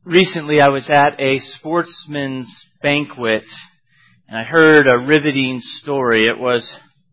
Recently, I was at a sportsman's banquet, and I heard a riveting story. It was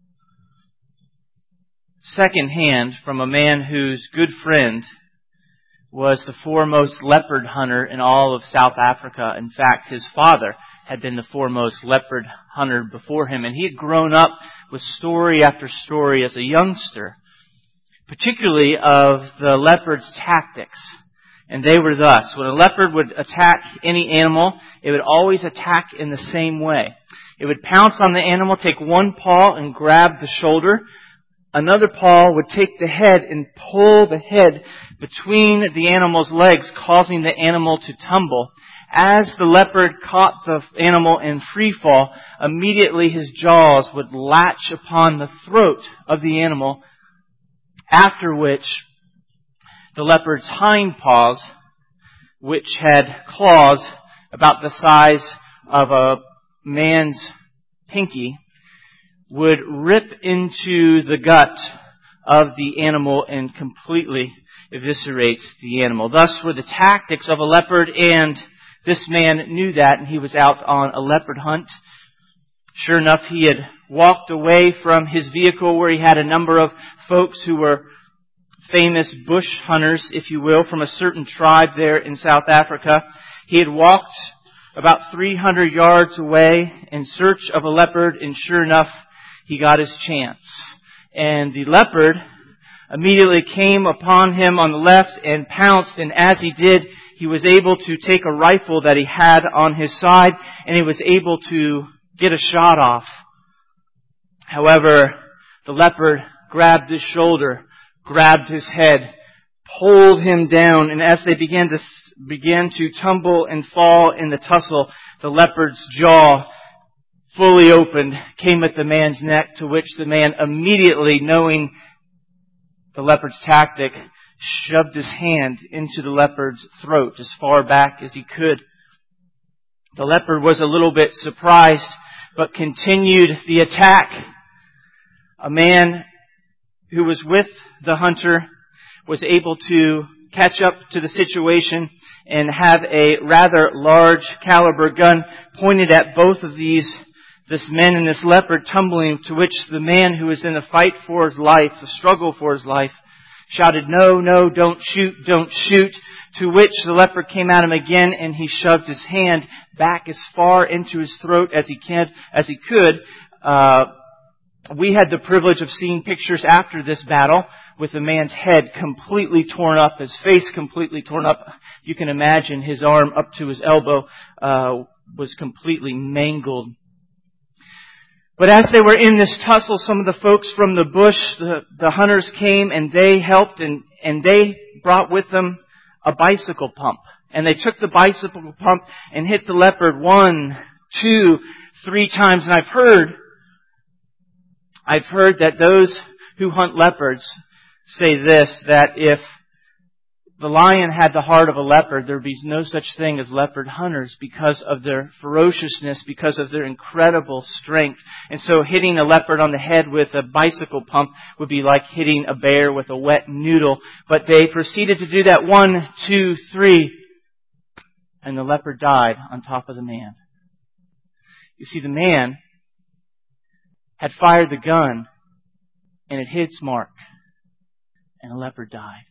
secondhand from a man whose good friend was the foremost leopard hunter in all of South Africa. In fact, his father had been the foremost leopard hunter before him, and he had grown up with story after story as a youngster, particularly of the leopard's tactics. And they were thus: when a leopard would attack any animal, it would always attack in the same way. It would pounce on the animal, take one paw and grab the shoulder. Another paw would take the head and pull the head between the animal's legs, causing the animal to tumble. As the leopard caught the animal in free fall, immediately his jaws would latch upon the throat of the animal, after which the leopard's hind paws, which had claws about the size of a man's pinky, would rip into the gut of the animal and completely eviscerate the animal. Thus were the tactics of a leopard, and this man knew that, and he was out on a leopard hunt. Sure enough, he had walked away from his vehicle where he had a number of folks who were famous bush hunters, if you will, from a certain tribe there in South Africa. He had walked about 300 yards away in search of a leopard, and sure enough, he got his chance. And the leopard immediately came upon him on the left and pounced, and as he did, he was able to take a rifle that he had on his side, and he was able to get a shot off. However, the leopard grabbed his shoulder, grabbed his head, pulled him down, and as they began to tumble and fall in the tussle, the leopard's jaw, fully opened, came at the man's neck, to which the man, immediately knowing the leopard's tactic, shoved his hand into the leopard's throat as far back as he could. The leopard was a little bit surprised, but continued the attack. A man who was with the hunter was able to catch up to the situation and have a rather large caliber gun pointed at both of this man and this leopard tumbling, to which the man who was in the fight for his life, the struggle for his life, shouted, "No, no, don't shoot, don't shoot," to which the leopard came at him again, and he shoved his hand back as far into his throat as he could. We had the privilege of seeing pictures after this battle with the man's head completely torn up, his face completely torn up. You can imagine his arm up to his elbow was completely mangled. But as they were in this tussle, some of the folks from the bush, the hunters came and they helped, and they brought with them a bicycle pump. And they took the bicycle pump and hit the leopard 1, 2, 3 times. And I've heard that those who hunt leopards say this, that if the lion had the heart of a leopard, there would be no such thing as leopard hunters because of their ferociousness, because of their incredible strength. And so hitting a leopard on the head with a bicycle pump would be like hitting a bear with a wet noodle. But they proceeded to do that 1, 2, 3, and the leopard died on top of the man. You see, the man had fired the gun, and it hit its mark, and the leopard died.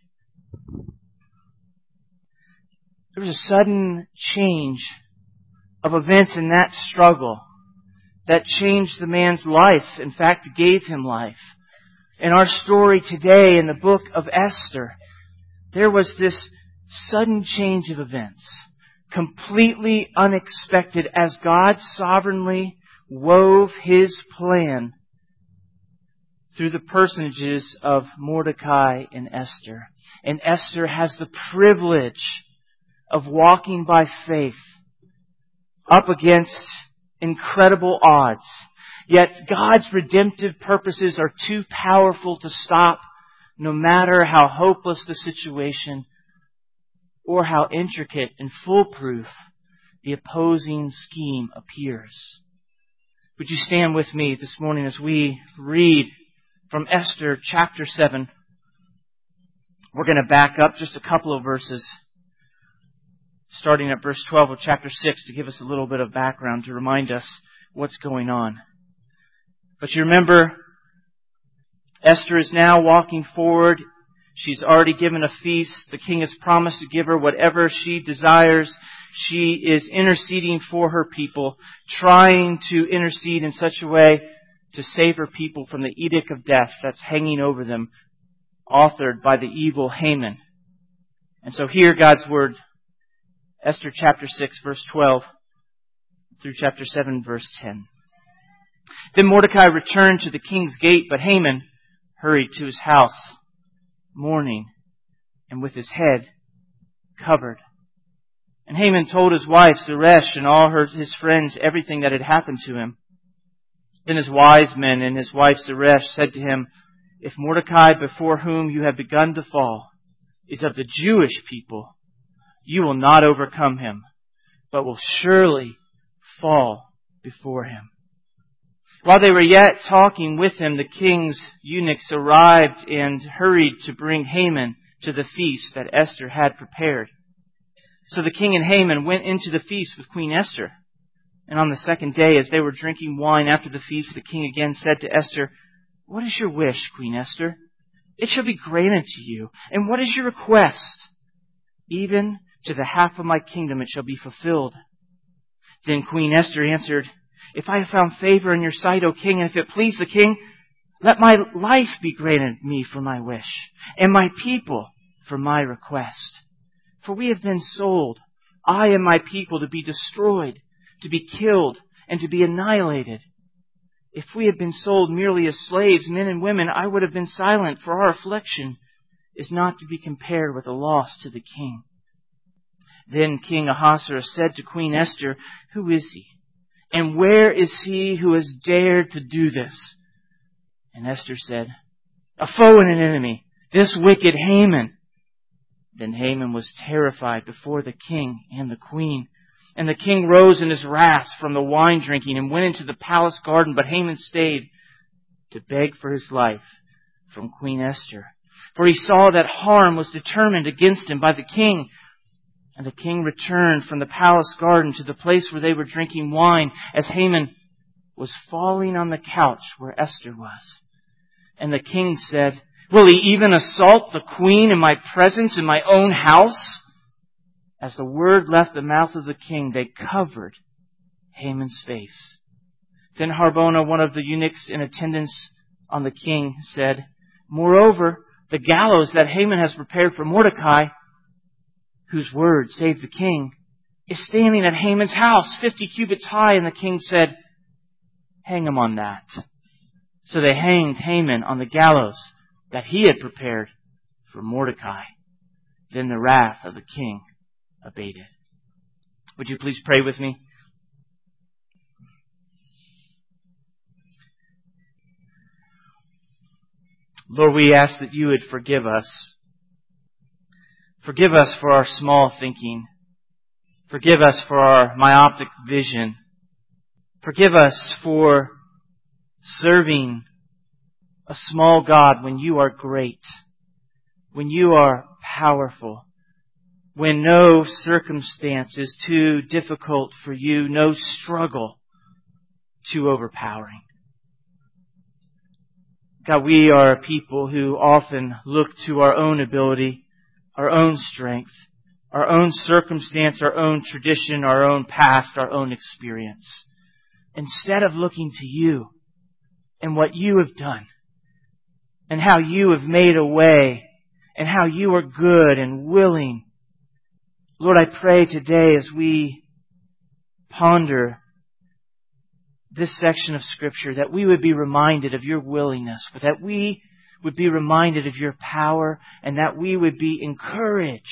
There was a sudden change of events in that struggle that changed the man's life. In fact, gave him life. In our story today in the book of Esther, there was this sudden change of events, completely unexpected, as God sovereignly wove His plan through the personages of Mordecai and Esther. And Esther has the privilege of walking by faith up against incredible odds. Yet God's redemptive purposes are too powerful to stop, no matter how hopeless the situation or how intricate and foolproof the opposing scheme appears. Would you stand with me this morning as we read from Esther chapter 7. We're going to back up just a couple of verses, starting at verse 12 of chapter 6 to give us a little bit of background to remind us what's going on. But you remember, Esther is now walking forward. She's already given a feast. The king has promised to give her whatever she desires. She is interceding for her people, trying to intercede in such a way to save her people from the edict of death that's hanging over them, authored by the evil Haman. And so hear God's word, Esther chapter 6, verse 12, through chapter 7, verse 10. Then Mordecai returned to the king's gate, but Haman hurried to his house, mourning and with his head covered. And Haman told his wife Zeresh and all his friends everything that had happened to him. Then his wise men and his wife Zeresh said to him, "If Mordecai, before whom you have begun to fall, is of the Jewish people, you will not overcome him, but will surely fall before him." While they were yet talking with him, the king's eunuchs arrived and hurried to bring Haman to the feast that Esther had prepared. So the king and Haman went into the feast with Queen Esther. And on the second day, as they were drinking wine after the feast, the king again said to Esther, "What is your wish, Queen Esther? It shall be granted to you. And what is your request? Even to the half of my kingdom it shall be fulfilled." Then Queen Esther answered, "If I have found favor in your sight, O king, and if it please the king, let my life be granted me for my wish, and my people for my request. For we have been sold, I and my people, to be destroyed, to be killed, and to be annihilated. If we had been sold merely as slaves, men and women, I would have been silent, for our affliction is not to be compared with a loss to the king." Then King Ahasuerus said to Queen Esther, "Who is he? And where is he who has dared to do this?" And Esther said, "A foe and an enemy, this wicked Haman." Then Haman was terrified before the king and the queen. And the king rose in his wrath from the wine drinking and went into the palace garden. But Haman stayed to beg for his life from Queen Esther. For he saw that harm was determined against him by the king. And the king returned from the palace garden to the place where they were drinking wine, as Haman was falling on the couch where Esther was. And the king said, "Will he even assault the queen in my presence in my own house?" As the word left the mouth of the king, they covered Haman's face. Then Harbona, one of the eunuchs in attendance on the king, said, "Moreover, the gallows that Haman has prepared for Mordecai, whose word saved the king, is standing at Haman's house, 50 cubits high." And the king said, "Hang him on that." So they hanged Haman on the gallows that he had prepared for Mordecai. Then the wrath of the king abated. Would you please pray with me? Lord, we ask that you would forgive us. Forgive us for our small thinking. Forgive us for our myopic vision. Forgive us for serving a small God when you are great, when you are powerful, when no circumstance is too difficult for you, no struggle too overpowering. God, we are a people who often look to our own ability, our own strength, our own circumstance, our own tradition, our own past, our own experience, instead of looking to you and what you have done and how you have made a way and how you are good and willing. Lord, I pray today as we ponder this section of Scripture that we would be reminded of your willingness, but that we would be reminded of your power, and that we would be encouraged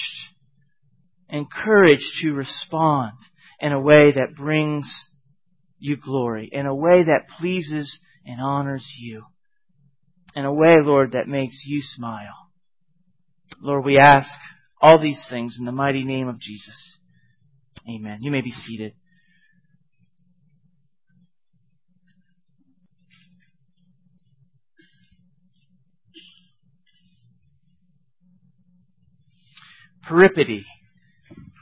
to respond in a way that brings you glory, in a way that pleases and honors you, in a way, Lord, that makes you smile. Lord, we ask all these things in the mighty name of Jesus. Amen. You may be seated. Peripety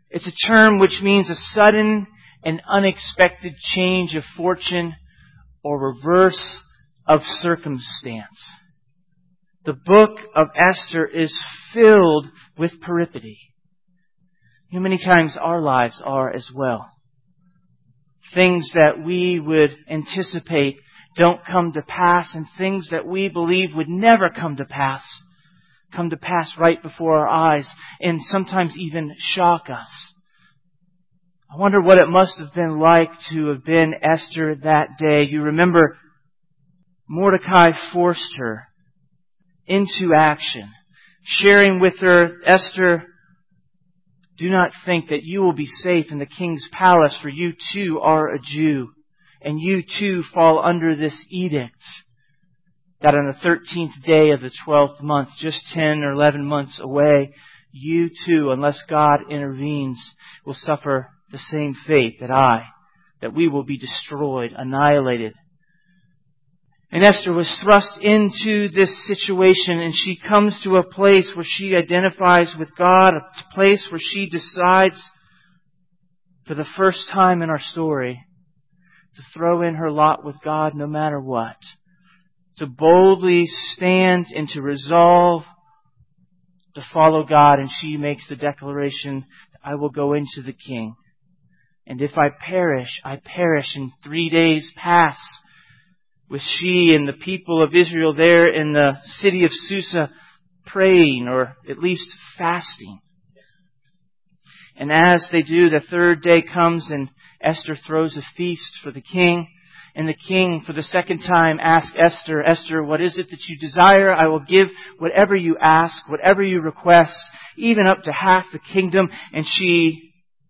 It's a term which means a sudden and unexpected change of fortune or reverse of circumstance. The book of Esther is filled with peripety. Many times our lives are as well. Things that we would anticipate don't come to pass, and things that we believe would never come to pass right before our eyes, and sometimes even shock us. I wonder what it must have been like to have been Esther that day. You remember Mordecai forced her into action, sharing with her, Esther, do not think that you will be safe in the king's palace, for you too are a Jew, and you too fall under this edict that on the 13th day of the 12th month, just 10 or 11 months away, you too, unless God intervenes, will suffer the same fate that we will be destroyed, annihilated. And Esther was thrust into this situation, and she comes to a place where she identifies with God, a place where she decides, for the first time in our story, to throw in her lot with God no matter what. To boldly stand and to resolve to follow God. And she makes the declaration, I will go into the king. And if I perish, I perish. And 3 days pass with she and the people of Israel there in the city of Susa praying, or at least fasting. And as they do, the third day comes and Esther throws a feast for the king. And the king, for the second time, asks Esther, Esther, what is it that you desire? I will give whatever you ask, whatever you request, even up to half the kingdom. And she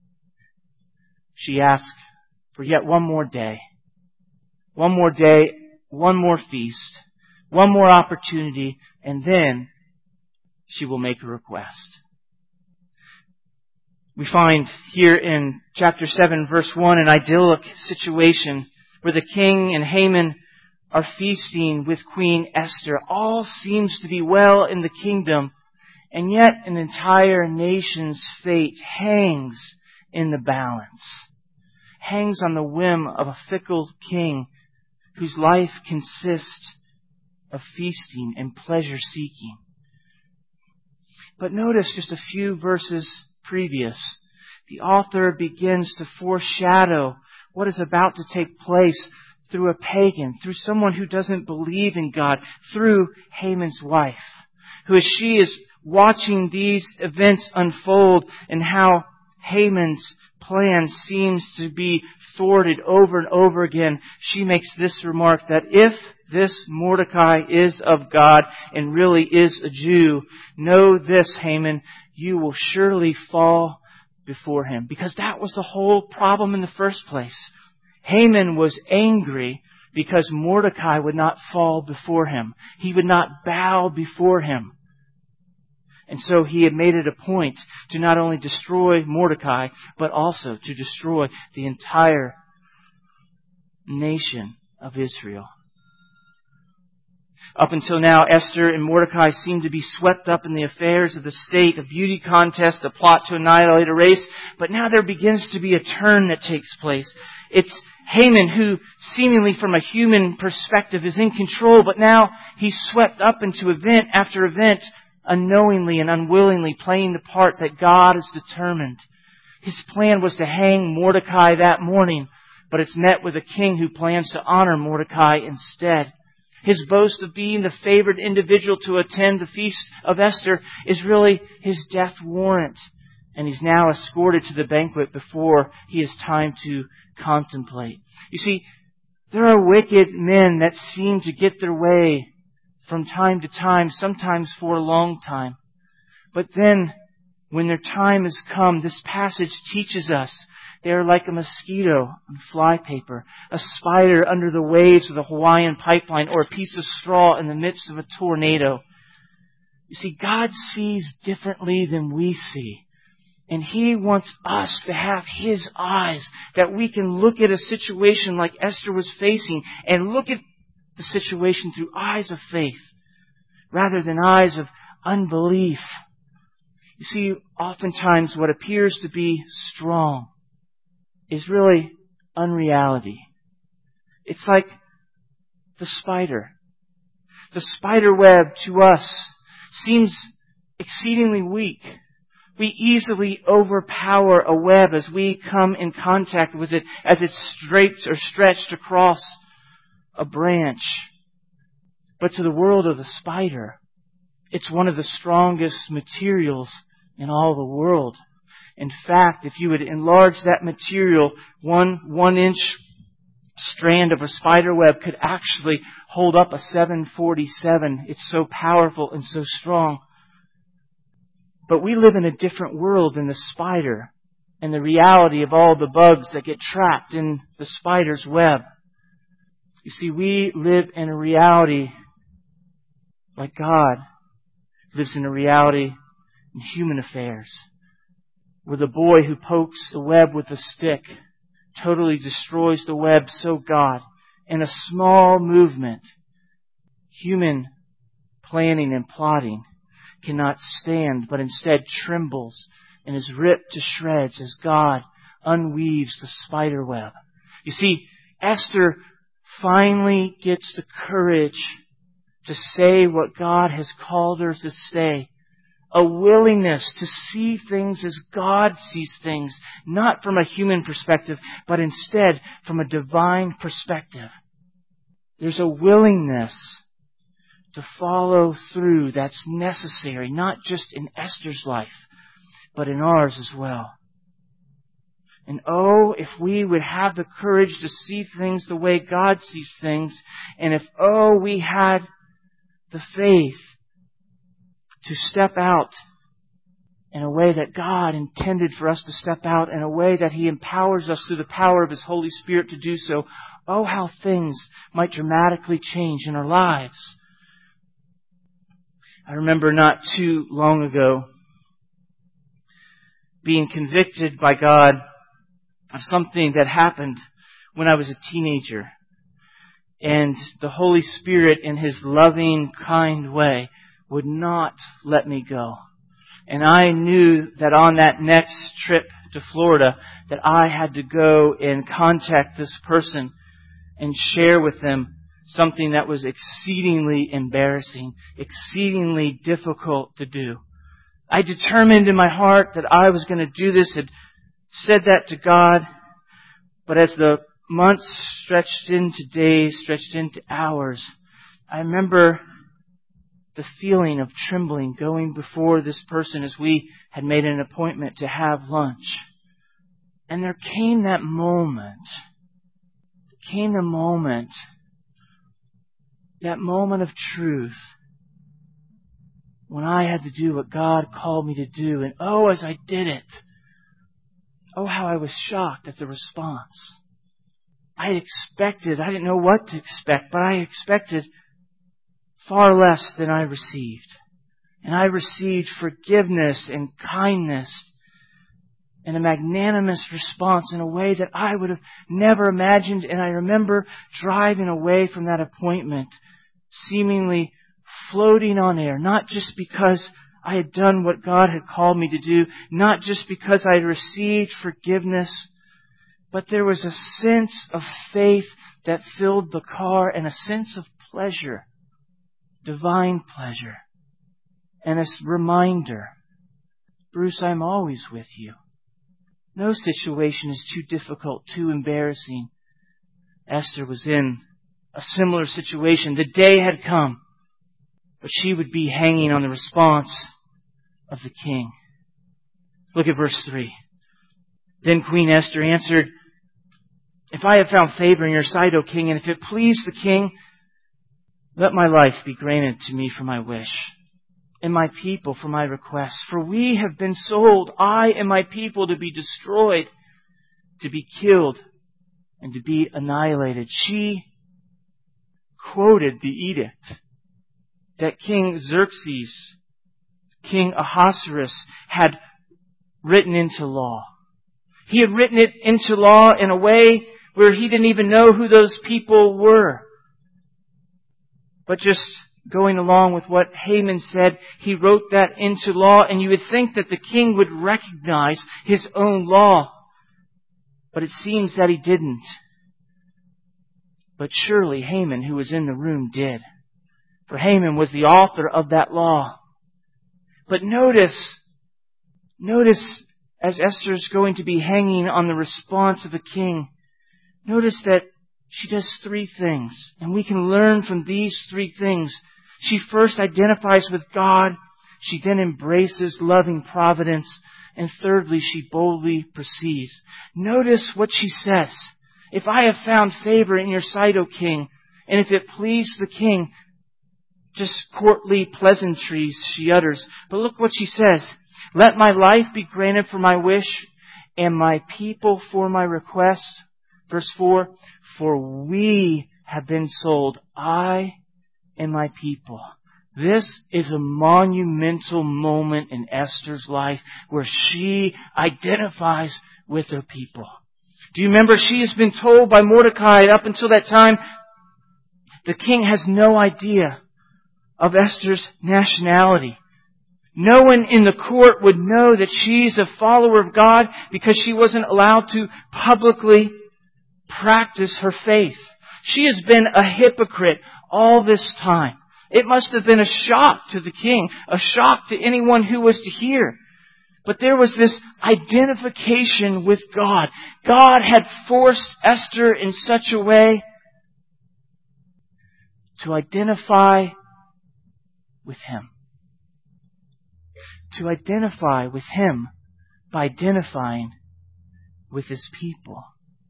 asks for yet one more day. One more day, one more feast, one more opportunity, and then she will make a request. We find here in chapter 7, verse 1, an idyllic situation where the king and Haman are feasting with Queen Esther. All seems to be well in the kingdom, and yet an entire nation's fate hangs in the balance. Hangs on the whim of a fickle king whose life consists of feasting and pleasure-seeking. But notice just a few verses previous, the author begins to foreshadow what is about to take place through a pagan, through someone who doesn't believe in God, through Haman's wife, who as she is watching these events unfold and how Haman's plan seems to be thwarted over and over again, she makes this remark that if this Mordecai is of God and really is a Jew, know this, Haman, you will surely fall before him. Because that was the whole problem in the first place. Haman was angry because Mordecai would not fall before him. He would not bow before him. And so he had made it a point to not only destroy Mordecai, but also to destroy the entire nation of Israel. Up until now, Esther and Mordecai seem to be swept up in the affairs of the state, a beauty contest, a plot to annihilate a race. But now there begins to be a turn that takes place. It's Haman who, seemingly from a human perspective, is in control, but now he's swept up into event after event, unknowingly and unwillingly playing the part that God has determined. His plan was to hang Mordecai that morning, but it's met with a king who plans to honor Mordecai instead. His boast of being the favored individual to attend the feast of Esther is really his death warrant. And he's now escorted to the banquet before he has time to contemplate. You see, there are wicked men that seem to get their way from time to time, sometimes for a long time. But then, when their time has come, this passage teaches us they are like a mosquito on flypaper, a spider under the waves of the Hawaiian pipeline, or a piece of straw in the midst of a tornado. You see, God sees differently than we see. And He wants us to have His eyes, that we can look at a situation like Esther was facing and look at the situation through eyes of faith rather than eyes of unbelief. You see, oftentimes what appears to be strong is really unreality. It's like the spider. The spider web to us seems exceedingly weak. We easily overpower a web as we come in contact with it, as it's draped or stretched across a branch. But to the world of the spider, it's one of the strongest materials in all the world. In fact, if you would enlarge that material, one inch strand of a spider web could actually hold up a 747. It's so powerful and so strong. But we live in a different world than the spider and the reality of all the bugs that get trapped in the spider's web. You see, we live in a reality like God lives in a reality in human affairs, where the boy who pokes the web with a stick totally destroys the web. So God, in a small movement, human planning and plotting cannot stand, but instead trembles and is ripped to shreds as God unweaves the spider web. You see, Esther finally gets the courage to say what God has called her to say. A willingness to see things as God sees things, not from a human perspective, but instead from a divine perspective. There's a willingness to follow through that's necessary, not just in Esther's life, but in ours as well. And oh, if we would have the courage to see things the way God sees things, and if, we had the faith to step out in a way that God intended for us to step out, in a way that He empowers us through the power of His Holy Spirit to do so, oh, how things might dramatically change in our lives. I remember not too long ago being convicted by God of something that happened when I was a teenager. And the Holy Spirit, in His loving, kind way, would not let me go. And I knew that on that next trip to Florida that I had to go and contact this person and share with them something that was exceedingly embarrassing, exceedingly difficult to do. I determined in my heart that I was going to do this, had said that to God, but as the months stretched into days, stretched into hours, I remember the feeling of trembling going before this person as we had made an appointment to have lunch. And there came that moment, that moment of truth when I had to do what God called me to do. And as I did it, how I was shocked at the response. I didn't know what to expect, but I expected far less than I received. And I received forgiveness and kindness and a magnanimous response in a way that I would have never imagined. And I remember driving away from that appointment seemingly floating on air, not just because I had done what God had called me to do, not just because I had received forgiveness, but there was a sense of faith that filled the car and a sense of pleasure, divine pleasure, and a reminder, Bruce, I'm always with you. No situation is too difficult, too embarrassing. Esther was in a similar situation. The day had come, but she would be hanging on the response of the king. Look at verse 3. Then Queen Esther answered, "If I have found favor in your sight, O king, and if it please the king, let my life be granted to me for my wish, and my people for my request. For we have been sold, I and my people, to be destroyed, to be killed, and to be annihilated." She quoted the edict that King Xerxes, King Ahasuerus, had written into law. He had written it into law in a way where he didn't even know who those people were. But just going along with what Haman said, he wrote that into law, and you would think that the king would recognize his own law. But it seems that he didn't. But surely Haman, who was in the room, did. For Haman was the author of that law. But notice as Esther is going to be hanging on the response of the king, notice that she does 3 things. And we can learn from these 3 things. She first identifies with God. She then embraces loving providence. And thirdly, she boldly proceeds. Notice what she says. If I have found favor in your sight, O king, and if it please the king, just courtly pleasantries she utters. But look what she says. Let my life be granted for my wish, and my people for my request. Verse 4, for we have been sold, I and my people. This is a monumental moment in Esther's life where she identifies with her people. Do you remember she has been told by Mordecai up until that time, the king has no idea of Esther's nationality. No one in the court would know that she's a follower of God because she wasn't allowed to publicly practice her faith. She has been a hypocrite all this time. It must have been a shock to the king, a shock to anyone who was to hear. But there was this identification with God. God had forced Esther in such a way to identify with Him. To identify with Him by identifying with His people.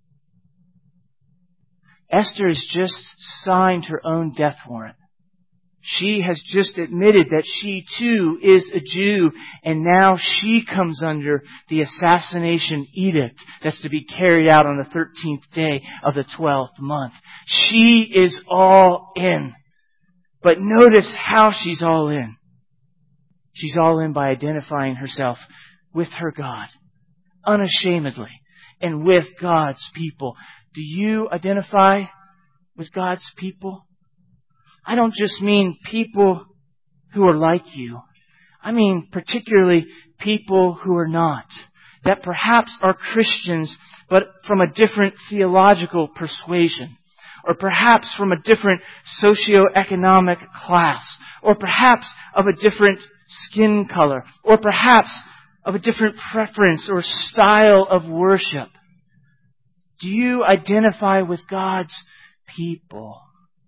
Esther has just signed her own death warrant. She has just admitted that she too is a Jew, and now she comes under the assassination edict that's to be carried out on the 13th day of the 12th month. She is all in. But notice how she's all in. She's all in by identifying herself with her God, unashamedly, and with God's people. Do you identify with God's people? I don't just mean people who are like you. I mean particularly people who are not. That perhaps are Christians, but from a different theological persuasion. Or perhaps from a different socioeconomic class. Or perhaps of a different skin color. Or perhaps of a different preference or style of worship. Do you identify with God's people?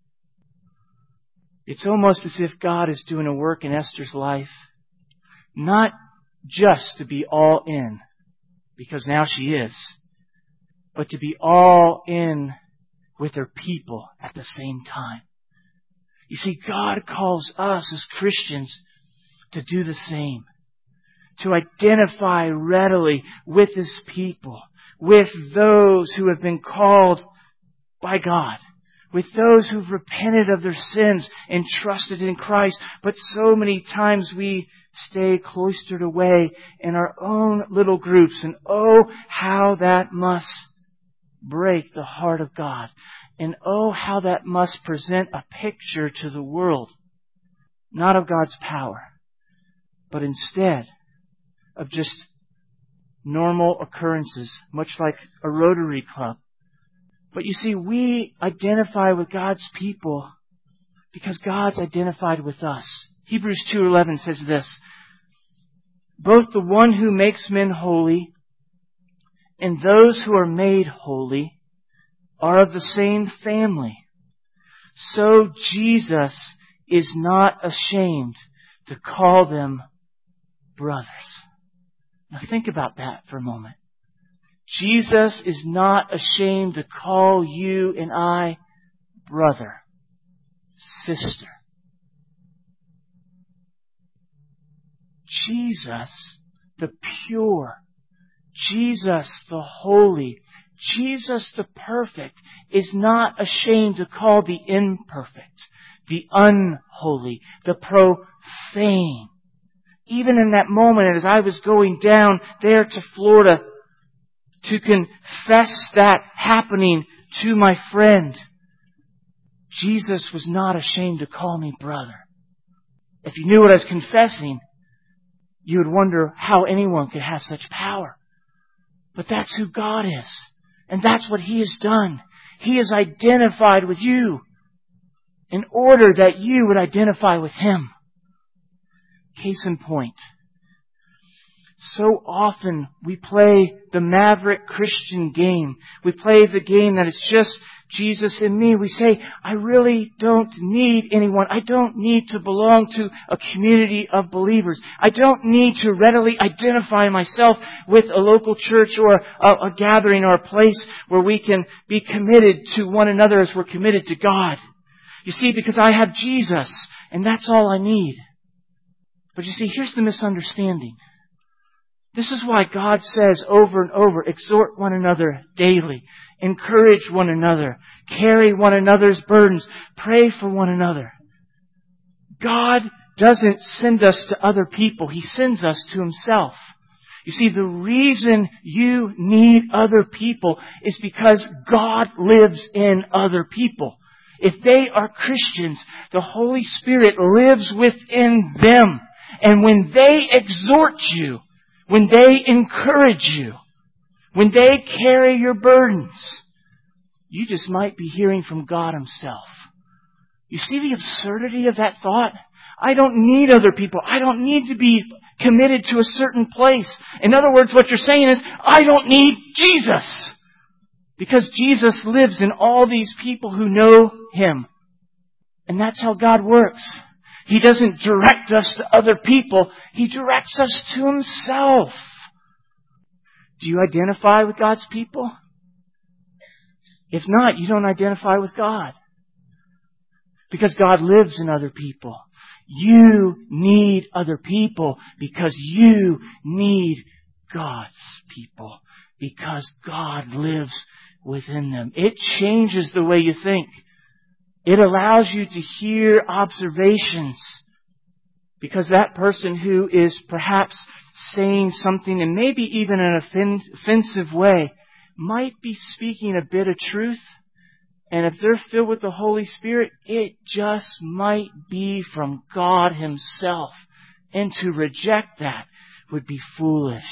It's almost as if God is doing a work in Esther's life, not just to be all in, because now she is, but to be all in with her people at the same time. You see, God calls us as Christians to do the same, to identify readily with His people, with those who have been called by God, with those who've repented of their sins and trusted in Christ. But so many times we stay cloistered away in our own little groups. And oh, how that must break the heart of God. And oh, how that must present a picture to the world, not of God's power, but instead of just normal occurrences, much like a Rotary Club. But you see, we identify with God's people because God's identified with us. Hebrews 2:11 says this, both the one who makes men holy and those who are made holy are of the same family. So Jesus is not ashamed to call them brothers. Now think about that for a moment. Jesus is not ashamed to call you and I brother, sister. Jesus, the pure, Jesus, the holy, Jesus, the perfect, is not ashamed to call the imperfect, the unholy, the profane. Even in that moment as I was going down there to Florida to confess that happening to my friend, Jesus was not ashamed to call me brother. If you knew what I was confessing, you would wonder how anyone could have such power. But that's who God is. And that's what He has done. He is identified with you in order that you would identify with Him. Case in point. So often we play the maverick Christian game. We play the game that it's just Jesus and me. We say, I really don't need anyone. I don't need to belong to a community of believers. I don't need to readily identify myself with a local church or a gathering or a place where we can be committed to one another as we're committed to God. You see, because I have Jesus, and that's all I need. But you see, here's the misunderstanding. This is why God says over and over, exhort one another daily, encourage one another, carry one another's burdens, pray for one another. God doesn't send us to other people. He sends us to Himself. You see, the reason you need other people is because God lives in other people. If they are Christians, the Holy Spirit lives within them. And when they exhort you, when they encourage you, when they carry your burdens, you just might be hearing from God Himself. You see the absurdity of that thought? I don't need other people. I don't need to be committed to a certain place. In other words, what you're saying is, I don't need Jesus. Because Jesus lives in all these people who know Him. And that's how God works. He doesn't direct us to other people. He directs us to Himself. Do you identify with God's people? If not, you don't identify with God. Because God lives in other people. You need other people because you need God's people. Because God lives within them. It changes the way you think. It allows you to hear observations. Because that person who is perhaps saying something, and maybe even in an offensive way, might be speaking a bit of truth. And if they're filled with the Holy Spirit, it just might be from God Himself. And to reject that would be foolish.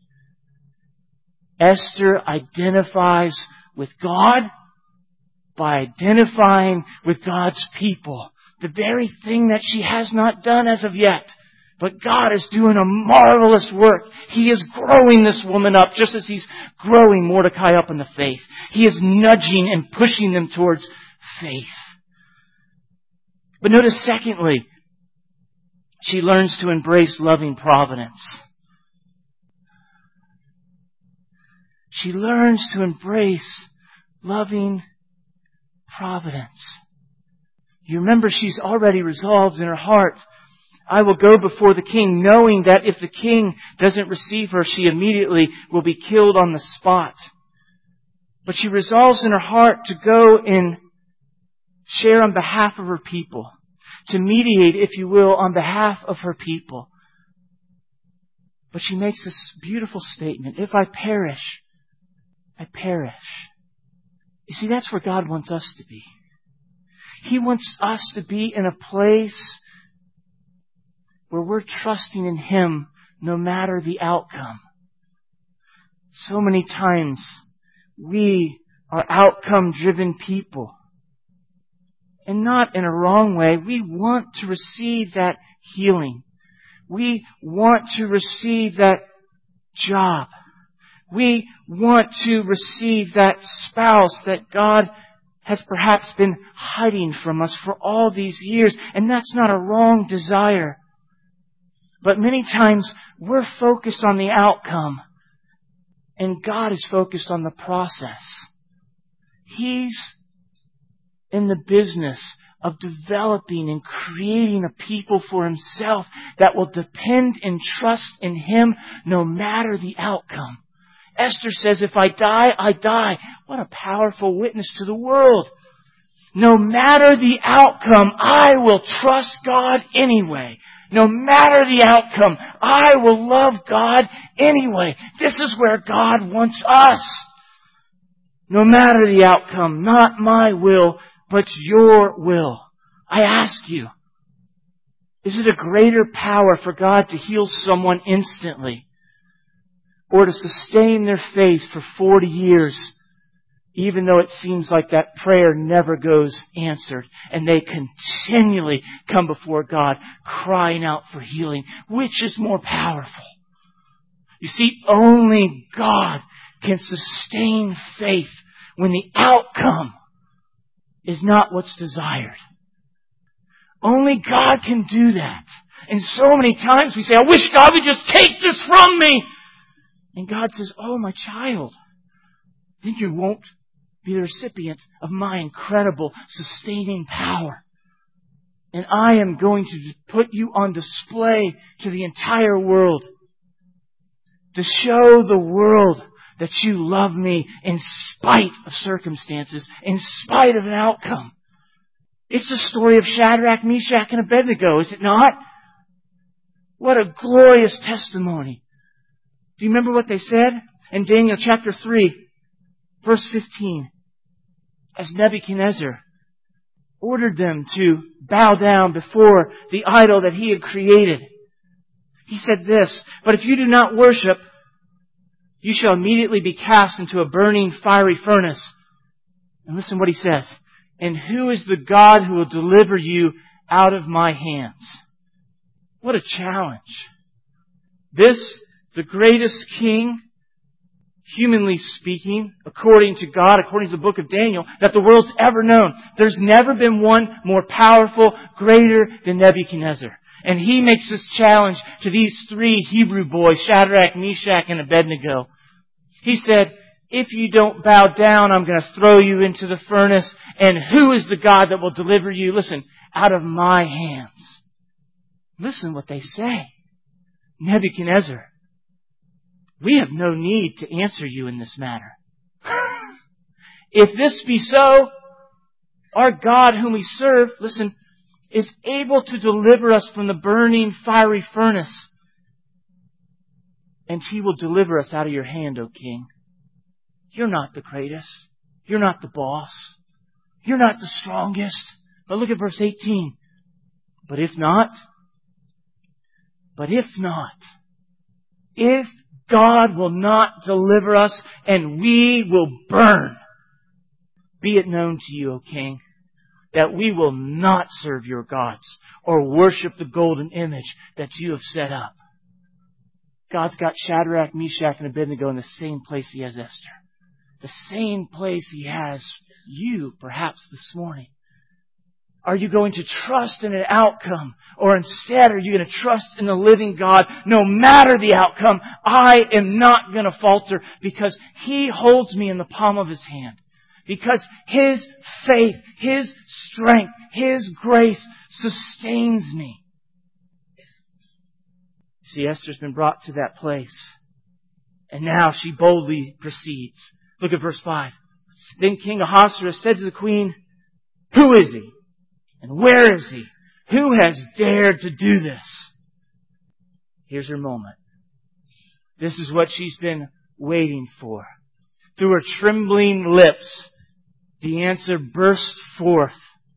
Esther identifies with God by identifying with God's people. The very thing that she has not done as of yet. But God is doing a marvelous work. He is growing this woman up just as He's growing Mordecai up in the faith. He is nudging and pushing them towards faith. But notice secondly, she learns to embrace loving providence. She learns to embrace loving providence. You remember she's already resolved in her heart, I will go before the king, knowing that if the king doesn't receive her, she immediately will be killed on the spot. But she resolves in her heart to go and share on behalf of her people, to mediate, if you will, on behalf of her people. But she makes this beautiful statement, if I perish, I perish. You see, that's where God wants us to be. He wants us to be in a place where we're trusting in Him no matter the outcome. So many times we are outcome-driven people. And not in a wrong way. We want to receive that healing. We want to receive that job. We want to receive that spouse that God has perhaps been hiding from us for all these years. And that's not a wrong desire. But many times we're focused on the outcome. And God is focused on the process. He's in the business of developing and creating a people for Himself that will depend and trust in Him no matter the outcome. Esther says, if I die, I die. What a powerful witness to the world. No matter the outcome, I will trust God anyway. No matter the outcome, I will love God anyway. This is where God wants us. No matter the outcome, not my will, but your will. I ask you, is it a greater power for God to heal someone instantly, or to sustain their faith for 40 years, even though it seems like that prayer never goes answered, and they continually come before God crying out for healing? Which is more powerful? You see, only God can sustain faith when the outcome is not what's desired. Only God can do that. And so many times we say, I wish God would just take this from me. And God says, oh, my child, then you won't be the recipient of my incredible sustaining power. And I am going to put you on display to the entire world, to show the world that you love me in spite of circumstances, in spite of an outcome. It's the story of Shadrach, Meshach, and Abednego, is it not? What a glorious testimony. Do you remember what they said? In Daniel chapter 3, verse 15. As Nebuchadnezzar ordered them to bow down before the idol that he had created, he said this, but if you do not worship, you shall immediately be cast into a burning fiery furnace. And listen what he says. And who is the God who will deliver you out of my hands? What a challenge. This, the greatest king, humanly speaking, according to God, according to the book of Daniel, that the world's ever known. There's never been one more powerful, greater than Nebuchadnezzar. And he makes this challenge to these three Hebrew boys, Shadrach, Meshach, and Abednego. He said, if you don't bow down, I'm going to throw you into the furnace. And who is the God that will deliver you? Listen, out of my hands. Listen what they say. Nebuchadnezzar, we have no need to answer you in this matter. If this be so, our God whom we serve, listen, is able to deliver us from the burning fiery furnace. And He will deliver us out of your hand, O King. You're not the greatest. You're not the boss. You're not the strongest. But look at verse 18. But if God will not deliver us and we will burn, be it known to you, O King, that we will not serve your gods or worship the golden image that you have set up. God's got Shadrach, Meshach, and Abednego in the same place He has Esther. The same place He has you, perhaps, this morning. Are you going to trust in an outcome? Or instead, are you going to trust in the living God? No matter the outcome, I am not going to falter because He holds me in the palm of His hand. Because His faith, His strength, His grace sustains me. See, Esther's been brought to that place. And now she boldly proceeds. Look at verse 5. Then King Ahasuerus said to the queen, who is he? And where is he? Who has dared to do this? Here's her moment. This is what she's been waiting for. Through her trembling lips, the answer burst forth.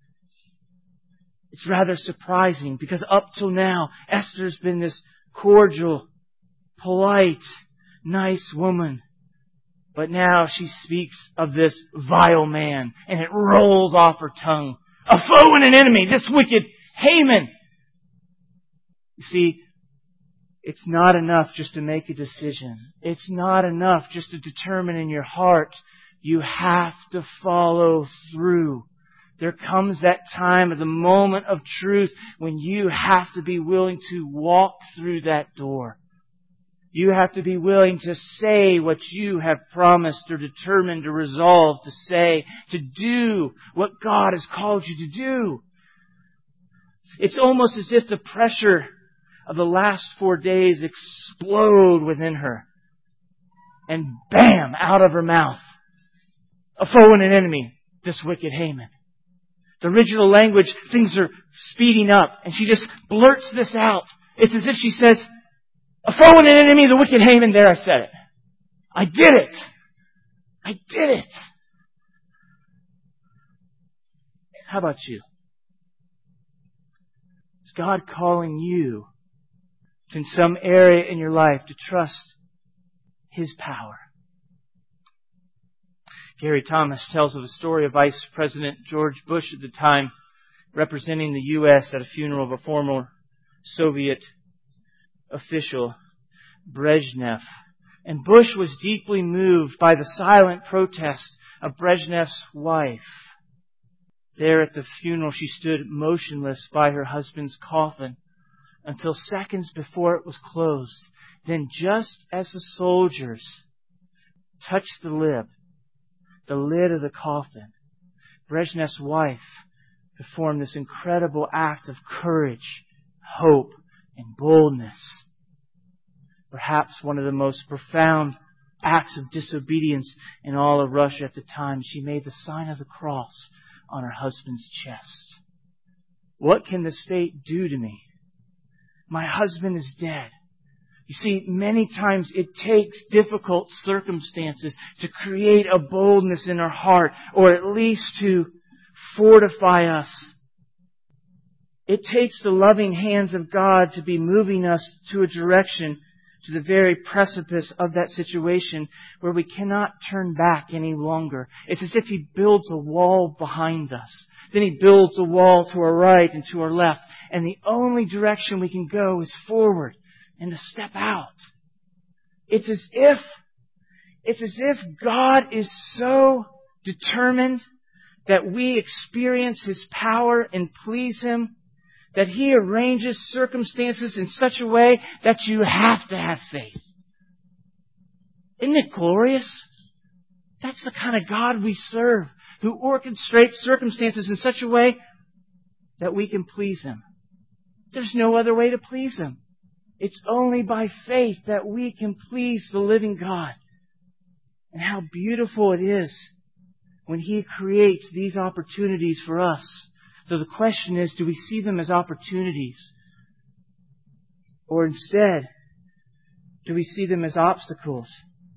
It's rather surprising because up till now, Esther's been this cordial, polite, nice woman. But now she speaks of this vile man, and it rolls off her tongue. A foe and an enemy, this wicked Haman. You see, it's not enough just to make a decision. It's not enough just to determine in your heart. You have to follow through. There comes that time at the moment of truth when you have to be willing to walk through that door. You have to be willing to say what you have promised or determined or resolved to say, to do what God has called you to do. It's almost as if the pressure of the last 4 days explode within her. And bam, out of her mouth. A foe and an enemy, this wicked Haman. The original language, things are speeding up, and she just blurts this out. It's as if she says, a foe and an enemy, the wicked Haman. There, I said it. I did it. I did it. How about you? Is God calling you in some area in your life to trust His power? Gary Thomas tells of a story of Vice President George Bush at the time representing the U.S. at a funeral of a former Soviet official, Brezhnev. And Bush was deeply moved by the silent protest of Brezhnev's wife. There at the funeral, she stood motionless by her husband's coffin until seconds before it was closed. Then, just as the soldiers touched the lid of the coffin, Brezhnev's wife performed this incredible act of courage, hope, and boldness. Perhaps one of the most profound acts of disobedience in all of Russia at the time. She made the sign of the cross on her husband's chest. What can the state do to me? My husband is dead. You see, many times it takes difficult circumstances to create a boldness in our heart, or at least to fortify us. It takes the loving hands of God to be moving us to a direction, to the very precipice of that situation where we cannot turn back any longer. It's as if He builds a wall behind us. Then He builds a wall to our right and to our left. And the only direction we can go is forward and to step out. It's as if God is so determined that we experience His power and please Him, that He arranges circumstances in such a way that you have to have faith. Isn't it glorious? That's the kind of God we serve, who orchestrates circumstances in such a way that we can please Him. There's no other way to please Him. It's only by faith that we can please the living God. And how beautiful it is when He creates these opportunities for us. So the question is, do we see them as opportunities? Or instead, do we see them as obstacles?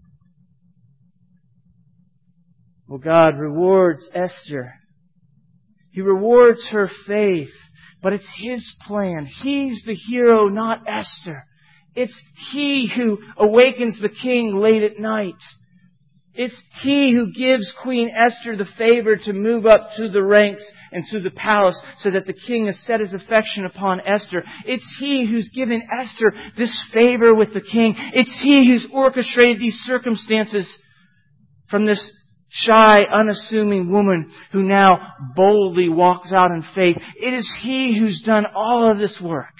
Well, God rewards Esther. He rewards her faith. But it's His plan. He's the hero, not Esther. It's He who awakens the king late at night. It's He who gives Queen Esther the favor to move up to the ranks and to the palace so that the king has set his affection upon Esther. It's He who's given Esther this favor with the king. It's He who's orchestrated these circumstances from this shy, unassuming woman who now boldly walks out in faith. It is He who's done all of this work.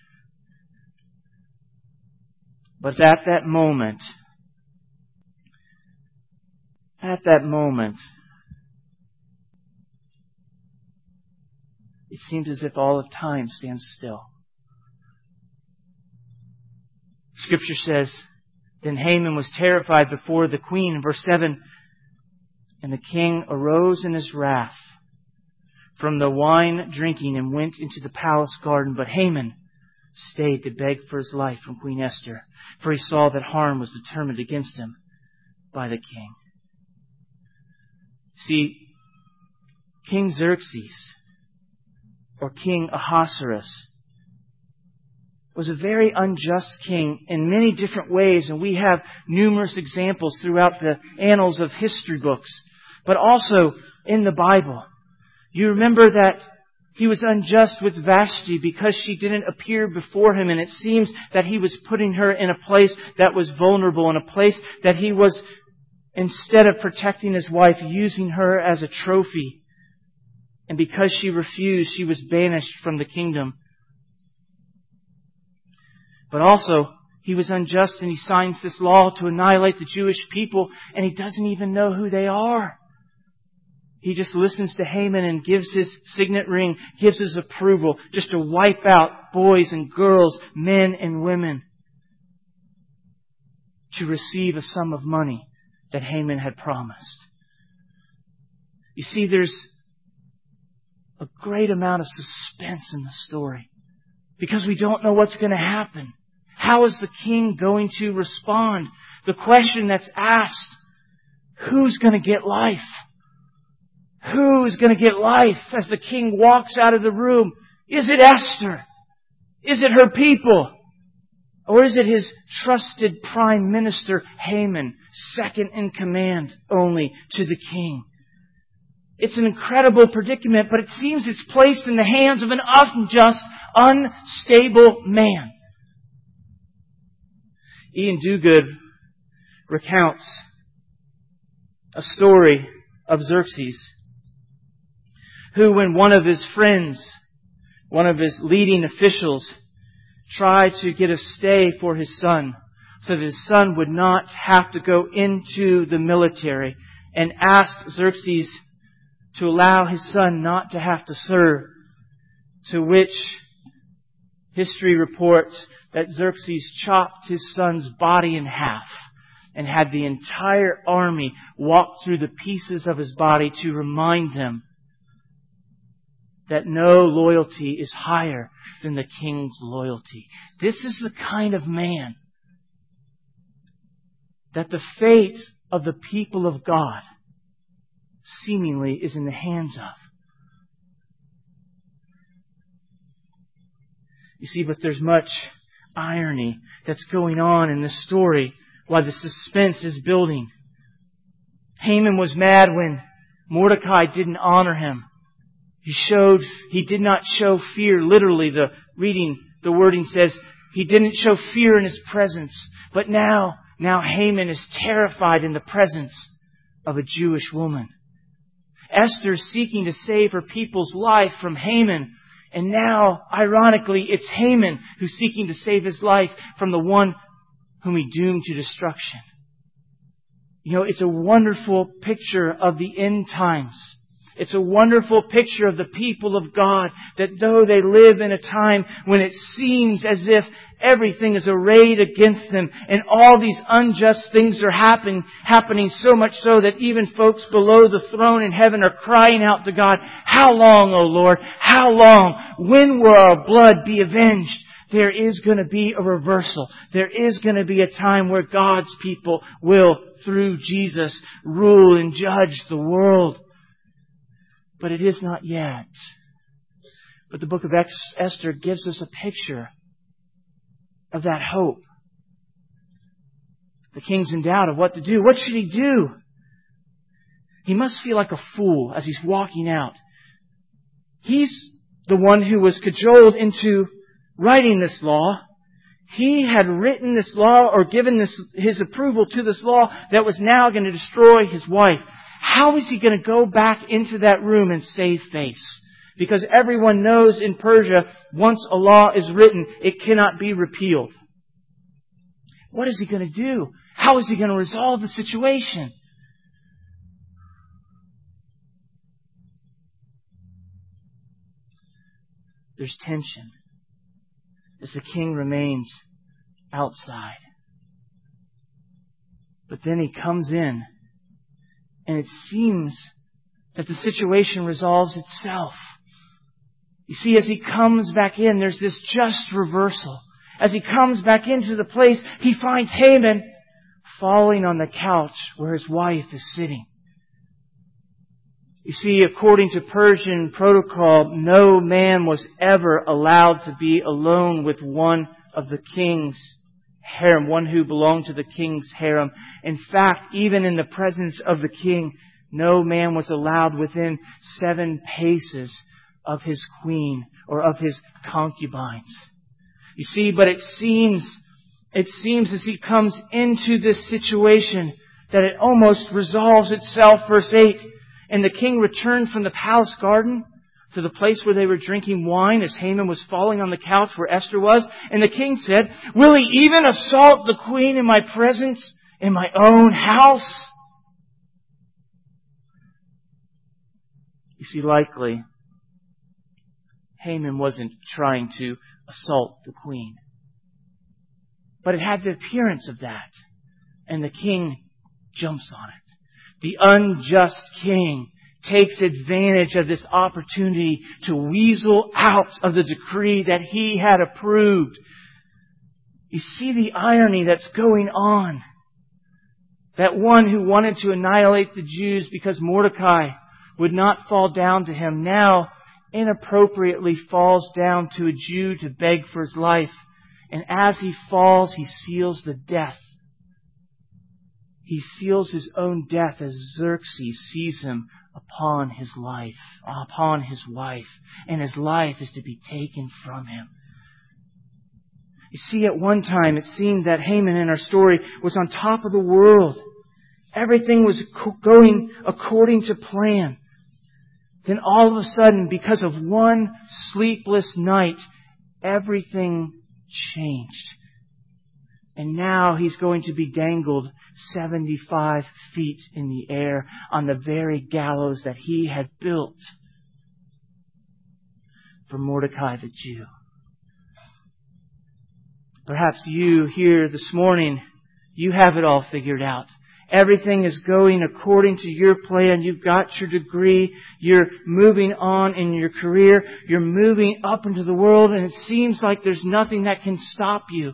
But at that moment, it seems as if all of time stands still. Scripture says, then Haman was terrified before the queen. Verse 7, and the king arose in his wrath from the wine drinking and went into the palace garden. But Haman stayed to beg for his life from Queen Esther, for he saw that harm was determined against him by the king. See, King Xerxes, or King Ahasuerus, was a very unjust king in many different ways, and we have numerous examples throughout the annals of history books, but also in the Bible. You remember that he was unjust with Vashti because she didn't appear before him, and it seems that he was putting her in a place that was vulnerable, in a place that he was, instead of protecting his wife, using her as a trophy. And because she refused, she was banished from the kingdom. But also, he was unjust and he signs this law to annihilate the Jewish people, and he doesn't even know who they are. He just listens to Haman and gives his signet ring, gives his approval, just to wipe out boys and girls, men and women, to receive a sum of money that Haman had promised. You see, there's a great amount of suspense in the story because we don't know what's going to happen. How is the king going to respond? The question that's asked, who's going to get life? Who is going to get life as the king walks out of the room? Is it Esther? Is it her people? Or is it his trusted prime minister, Haman, second in command only to the king? It's an incredible predicament, but it seems it's placed in the hands of an unjust, unstable man. Ian Duguid recounts a story of Xerxes, who, when one of his friends, one of his leading officials, tried to get a stay for his son so that his son would not have to go into the military, and asked Xerxes to allow his son not to have to serve, to which history reports that Xerxes chopped his son's body in half and had the entire army walk through the pieces of his body to remind them that no loyalty is higher than the king's loyalty. This is the kind of man that the fate of the people of God seemingly is in the hands of. You see, but there's much irony that's going on in this story while the suspense is building. Haman was mad when Mordecai didn't honor him. He did not show fear. Literally, the wording says, he didn't show fear in his presence. But now Haman is terrified in the presence of a Jewish woman. Esther is seeking to save her people's life from Haman. And now, ironically, it's Haman who's seeking to save his life from the one whom he doomed to destruction. You know, it's a wonderful picture of the end times. It's a wonderful picture of the people of God, that though they live in a time when it seems as if everything is arrayed against them and all these unjust things are happening so much so that even folks below the throne in heaven are crying out to God, "How long, O Lord? How long? When will our blood be avenged?" There is going to be a reversal. There is going to be a time where God's people will, through Jesus, rule and judge the world. But it is not yet. But the book of Esther gives us a picture of that hope. The king's in doubt of what to do. What should he do? He must feel like a fool as he's walking out. He's the one who was cajoled into writing this law. He had written this law or given his approval to this law that was now going to destroy his wife. How is he going to go back into that room and save face? Because everyone knows in Persia, once a law is written, it cannot be repealed. What is he going to do? How is he going to resolve the situation? There's tension as the king remains outside. But then he comes in, and it seems that the situation resolves itself. You see, as he comes back in, there's this just reversal. As he comes back into the place, he finds Haman falling on the couch where his wife is sitting. You see, according to Persian protocol, no man was ever allowed to be alone with one of the king's harem, one who belonged to the king's harem. In fact, even in the presence of the king, no man was allowed within 7 paces of his queen or of his concubines. You see, but it seems as he comes into this situation that it almost resolves itself. Verse 8, and the king returned from the palace garden to the place where they were drinking wine as Haman was falling on the couch where Esther was. And the king said, will he even assault the queen in my presence, in my own house? You see, likely, Haman wasn't trying to assault the queen. But it had the appearance of that. And the king jumps on it. The unjust king takes advantage of this opportunity to weasel out of the decree that he had approved. You see the irony that's going on. That one who wanted to annihilate the Jews because Mordecai would not fall down to him, now inappropriately falls down to a Jew to beg for his life. And as he falls, he seals the death. He seals his own death as Xerxes sees him upon his life, upon his wife. And his life is to be taken from him. You see, at one time it seemed that Haman in our story was on top of the world. Everything was going according to plan. Then all of a sudden, because of one sleepless night, everything changed. And now he's going to be dangled 75 feet in the air on the very gallows that he had built for Mordecai the Jew. Perhaps you here this morning, you have it all figured out. Everything is going according to your plan. You've got your degree. You're moving on in your career. You're moving up into the world, and it seems like there's nothing that can stop you.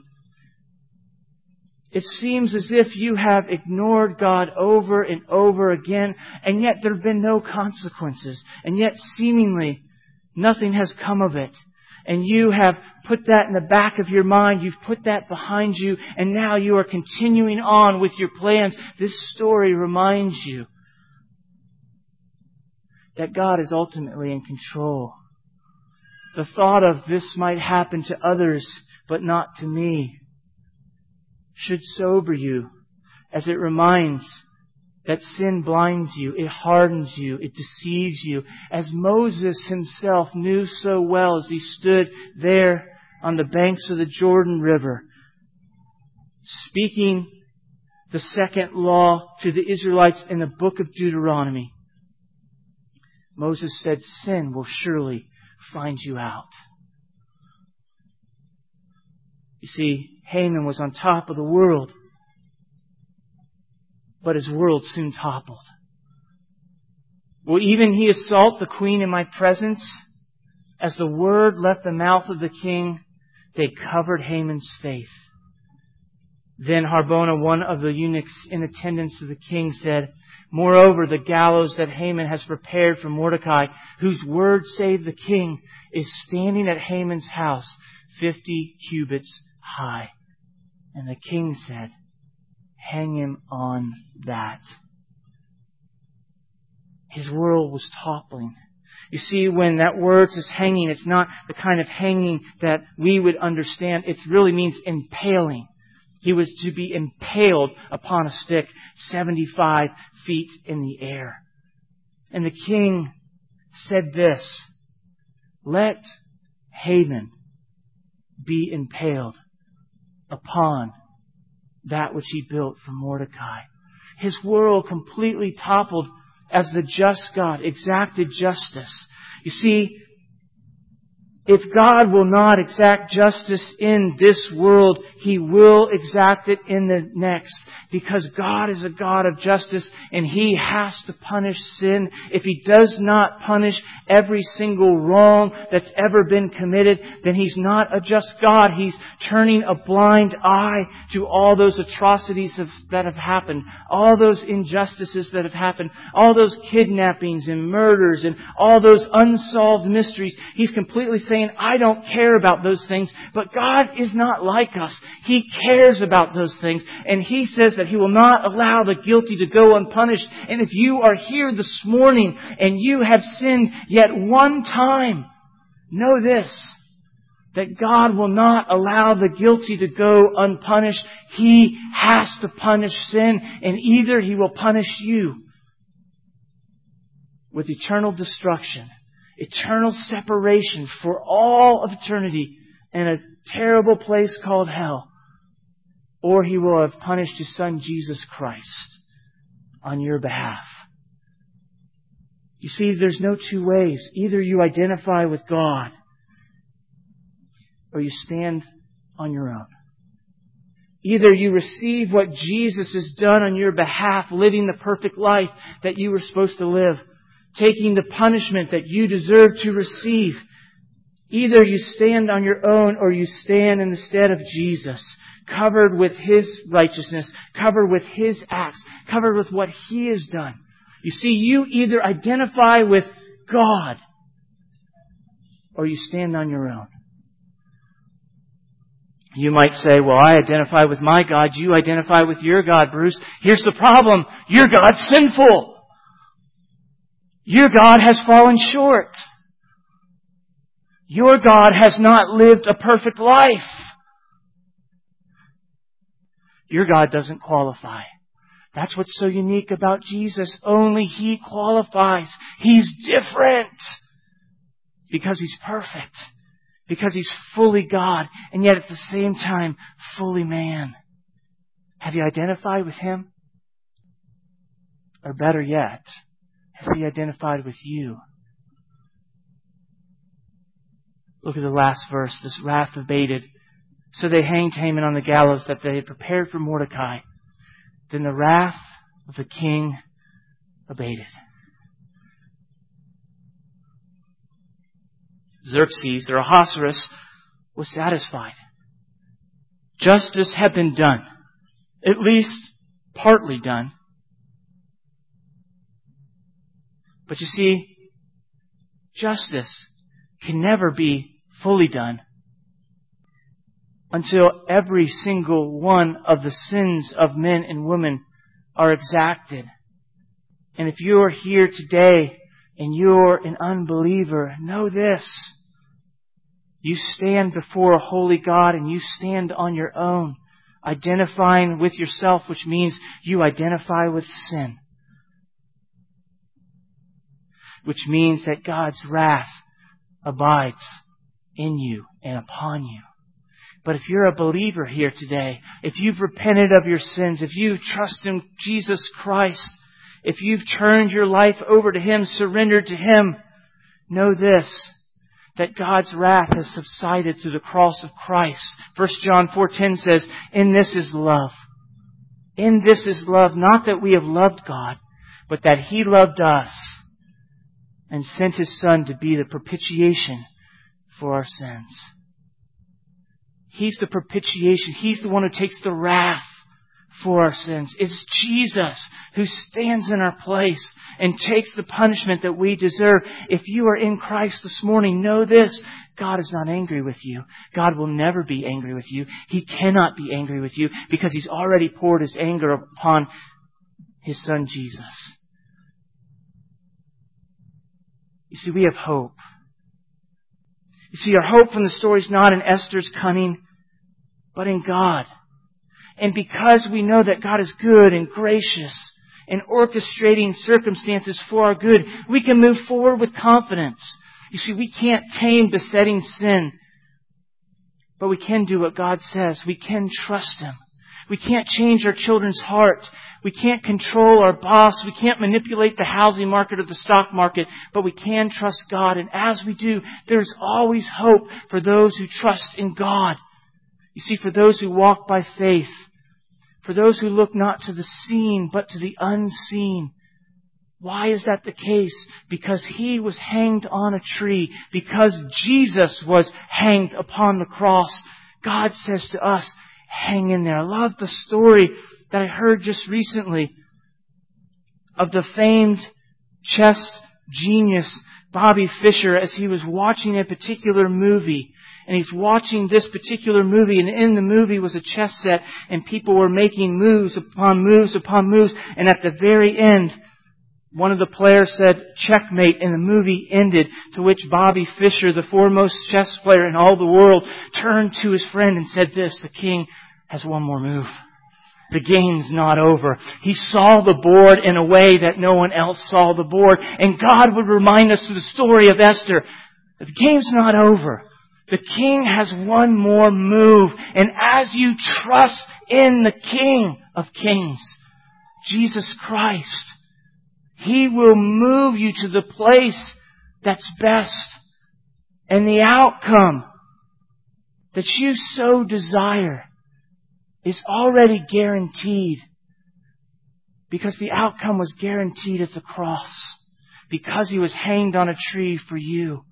It seems as if you have ignored God over and over again, and yet there have been no consequences. And yet seemingly nothing has come of it. And you have put that in the back of your mind. You've put that behind you. And now you are continuing on with your plans. This story reminds you that God is ultimately in control. The thought of this might happen to others, but not to me, should sober you, as it reminds that sin blinds you, it hardens you, it deceives you, as Moses himself knew so well as he stood there on the banks of the Jordan River, speaking the second law to the Israelites in the book of Deuteronomy. Moses said, sin will surely find you out. You see, Haman was on top of the world, but his world soon toppled. Will even he assault the queen in my presence? As the word left the mouth of the king, they covered Haman's face. Then Harbona, one of the eunuchs in attendance of the king, said, moreover, the gallows that Haman has prepared for Mordecai, whose word saved the king, is standing at Haman's house 50 cubits high. And the king said, hang him on that. His world was toppling. You see, when that word says hanging, it's not the kind of hanging that we would understand. It really means impaling. He was to be impaled upon a stick 75 feet in the air. And the king said this, let Haman be impaled upon that which he built for Mordecai. His world completely toppled as the just God exacted justice. You see, if God will not exact justice in this world, He will exact it in the next. Because God is a God of justice and He has to punish sin. If He does not punish every single wrong that's ever been committed, then He's not a just God. He's turning a blind eye to all those atrocities that have happened, all those injustices that have happened, all those kidnappings and murders and all those unsolved mysteries. He's completely saying, I don't care about those things, but God is not like us. He cares about those things, and He says that He will not allow the guilty to go unpunished. And if you are here this morning and you have sinned yet one time, know this, that God will not allow the guilty to go unpunished. He has to punish sin, and either He will punish you with eternal destruction, eternal separation for all of eternity in a terrible place called hell, or He will have punished His Son Jesus Christ on your behalf. You see, there's no two ways. Either you identify with God or you stand on your own. Either you receive what Jesus has done on your behalf, living the perfect life that you were supposed to live, taking the punishment that you deserve to receive. Either you stand on your own or you stand in the stead of Jesus, covered with His righteousness, covered with His acts, covered with what He has done. You see, you either identify with God or you stand on your own. You might say, well, I identify with my God. You identify with your God, Bruce. Here's the problem. Your God's sinful. Your God has fallen short. Your God has not lived a perfect life. Your God doesn't qualify. That's what's so unique about Jesus. Only He qualifies. He's different because He's perfect. Because He's fully God and yet at the same time fully man. Have you identified with Him? Or better yet, has He identified with you? Look at the last verse. This wrath abated. So they hanged Haman on the gallows that they had prepared for Mordecai. Then the wrath of the king abated. Xerxes, or Ahasuerus, was satisfied. Justice had been done. At least partly done. But you see, justice can never be fully done until every single one of the sins of men and women are exacted. And if you are here today and you're an unbeliever, know this. You stand before a holy God and you stand on your own, identifying with yourself, which means you identify with sin. Which means that God's wrath abides in you and upon you. But if you're a believer here today, if you've repented of your sins, if you trust in Jesus Christ, if you've turned your life over to Him, surrendered to Him, know this, that God's wrath has subsided through the cross of Christ. 1 John 4:10 says, "In this is love." In this is love, not that we have loved God, but that He loved us and sent His Son to be the propitiation for our sins. He's the propitiation. He's the one who takes the wrath for our sins. It's Jesus who stands in our place and takes the punishment that we deserve. If you are in Christ this morning, know this. God is not angry with you. God will never be angry with you. He cannot be angry with you because He's already poured His anger upon His Son Jesus. You see, we have hope. You see, our hope from the story is not in Esther's cunning, but in God. And because we know that God is good and gracious and orchestrating circumstances for our good, we can move forward with confidence. You see, we can't tame besetting sin, but we can do what God says. We can trust Him. We can't change our children's heart. We can't control our boss. We can't manipulate the housing market or the stock market, but we can trust God. And as we do, there's always hope for those who trust in God. You see, for those who walk by faith, for those who look not to the seen, but to the unseen. Why is that the case? Because He was hanged on a tree. Because Jesus was hanged upon the cross. God says to us, hang in there. I love the story that I heard just recently of the famed chess genius Bobby Fischer as he was watching a particular movie. And he's watching this particular movie, and in the movie was a chess set, and people were making moves upon moves upon moves. And at the very end, one of the players said, checkmate, and the movie ended, to which Bobby Fischer, the foremost chess player in all the world, turned to his friend and said this, the king has one more move. The game's not over. He saw the board in a way that no one else saw the board. And God would remind us through the story of Esther, that the game's not over. The King has one more move. And as you trust in the King of Kings, Jesus Christ, He will move you to the place that's best. And the outcome that you so desire is already guaranteed. Because the outcome was guaranteed at the cross. Because He was hanged on a tree for you.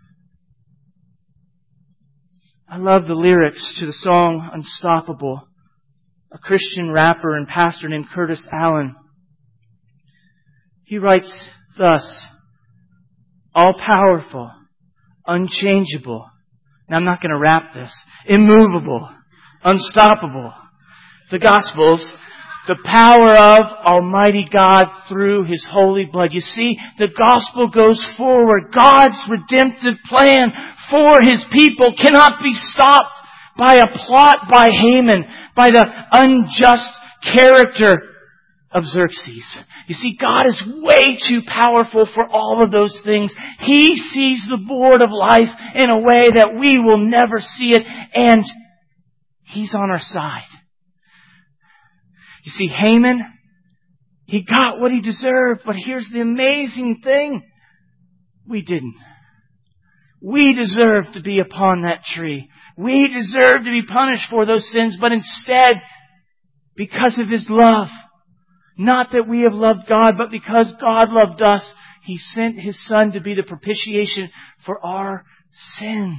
I love the lyrics to the song Unstoppable. A Christian rapper and pastor named Curtis Allen He writes thus, all-powerful, unchangeable. Now I'm not going to wrap this. Immovable, unstoppable. The Gospels, the power of Almighty God through His holy blood. You see, the Gospel goes forward. God's redemptive plan for His people cannot be stopped by a plot by Haman, by the unjust character of Xerxes. You see, God is way too powerful for all of those things. He sees the board of life in a way that we will never see it, and He's on our side. You see, Haman, he got what he deserved, but here's the amazing thing. We didn't. We deserved to be upon that tree. We deserved to be punished for those sins, but instead, because of His love, not that we have loved God, but because God loved us, He sent His Son to be the propitiation for our sins.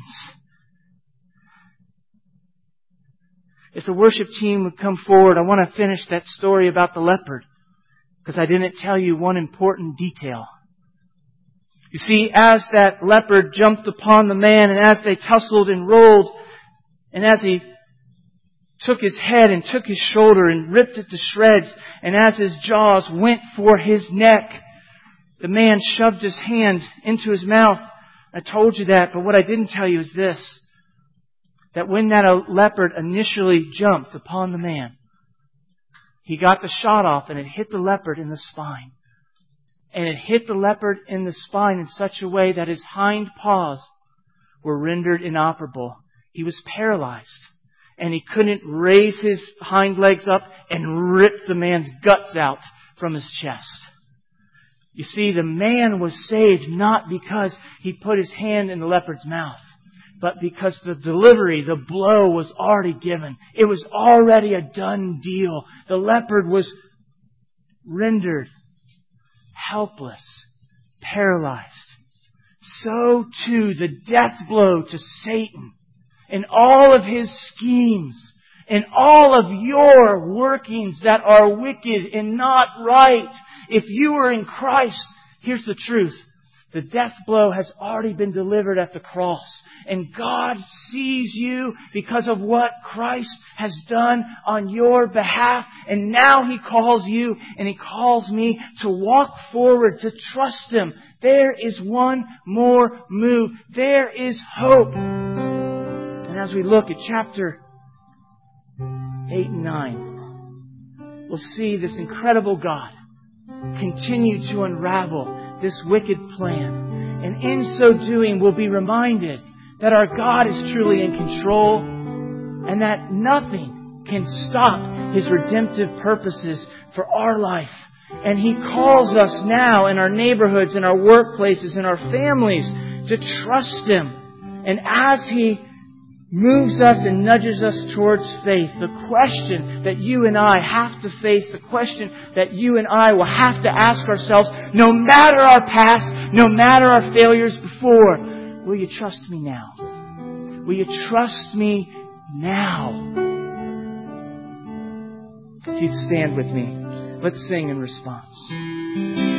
If the worship team would come forward, I want to finish that story about the leopard, because I didn't tell you one important detail. You see, as that leopard jumped upon the man, and as they tussled and rolled, and as he took his head and took his shoulder and ripped it to shreds, and as his jaws went for his neck, the man shoved his hand into his mouth. I told you that, but what I didn't tell you is this, that when that leopard initially jumped upon the man, he got the shot off and it hit the leopard in the spine. And it hit the leopard in the spine in such a way that his hind paws were rendered inoperable. He was paralyzed. And he couldn't raise his hind legs up and rip the man's guts out from his chest. You see, the man was saved not because he put his hand in the leopard's mouth, but because the delivery, the blow was already given. It was already a done deal. The leopard was rendered helpless, paralyzed. So too, the death blow to Satan and all of his schemes and all of your workings that are wicked and not right. If you are in Christ, here's the truth. The death blow has already been delivered at the cross. And God sees you because of what Christ has done on your behalf. And now He calls you and He calls me to walk forward, to trust Him. There is one more move. There is hope. And as we look at chapter 8 and 9, we'll see this incredible God continue to unravel this wicked plan. And in so doing, we'll be reminded that our God is truly in control and that nothing can stop His redemptive purposes for our life. And He calls us now in our neighborhoods, in our workplaces, in our families to trust Him. And as He moves us and nudges us towards faith, the question that you and I have to face, the question that you and I will have to ask ourselves, no matter our past, no matter our failures before, will you trust me now? Will you trust me now? If you'd stand with me, let's sing in response.